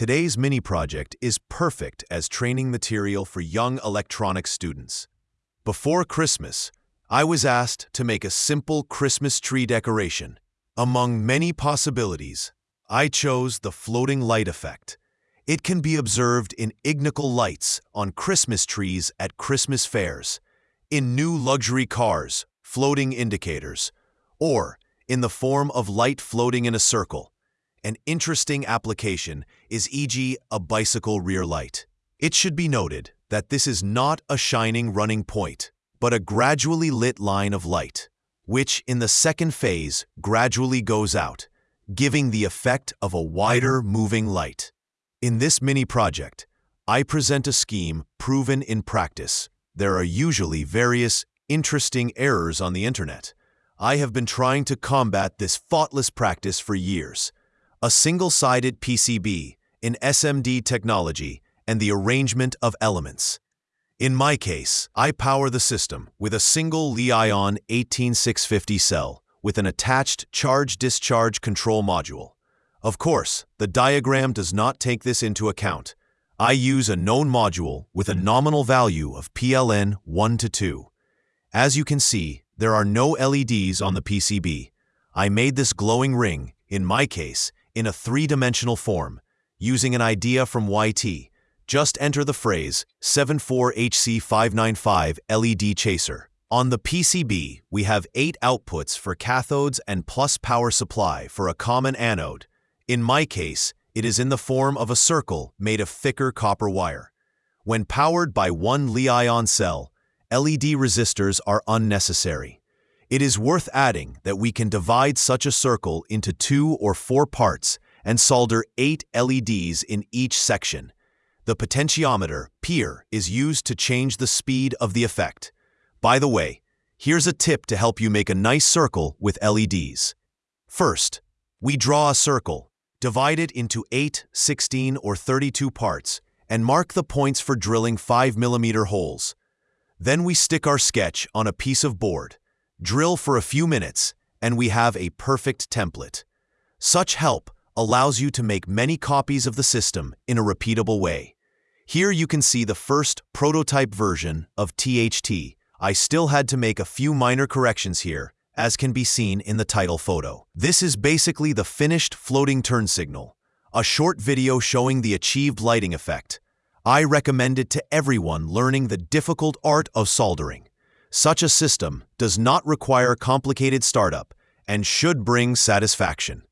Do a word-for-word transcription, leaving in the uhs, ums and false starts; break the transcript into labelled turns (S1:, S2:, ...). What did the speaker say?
S1: Today's mini project is perfect as training material for young electronics students. Before Christmas, I was asked to make a simple Christmas tree decoration. Among many possibilities, I chose the floating light effect. It can be observed in ignical lights on Christmas trees at Christmas fairs, in new luxury cars, floating indicators, or in the form of light floating in a circle. An interesting application is for example a bicycle rear light. It should be noted that this is not a shining running point, but a gradually lit line of light, which in the second phase gradually goes out, giving the effect of a wider moving light. In this mini project, I present a scheme proven in practice. There are usually various interesting errors on the internet. I have been trying to combat this thoughtless practice for years. A single-sided P C B in S M D technology and the arrangement of elements. In my case, I power the system with a single Li-ion eighteen six fifty cell with an attached charge-discharge control module. Of course, the diagram does not take this into account. I use a known module with a nominal value of P L N one to two. As you can see, there are no L E Ds on the P C B. I made this glowing ring, in my case, in a three-dimensional form, using an idea from Y T. Just enter the phrase seven four H C five nine five L E D chaser. On the P C B, we have eight outputs for cathodes and plus power supply for a common anode. In my case, it is in the form of a circle made of thicker copper wire. When powered by one Li-ion cell, L E D resistors are unnecessary. It is worth adding that we can divide such a circle into two or four parts and solder eight L E Ds in each section. The potentiometer, pier, is used to change the speed of the effect. By the way, here's a tip to help you make a nice circle with L E Ds. First, we draw a circle, divide it into eight, sixteen, or thirty-two parts, and mark the points for drilling five millimeter holes. Then we stick our sketch on a piece of board, drill for a few minutes, and we have a perfect template. Such help allows you to make many copies of the system in a repeatable way. Here you can see the first prototype version of T H T. I still had to make a few minor corrections here, as can be seen in the title photo. This is basically the finished floating turn signal, a short video showing the achieved lighting effect. I recommend it to everyone learning the difficult art of soldering. Such a system does not require complicated startup and should bring satisfaction.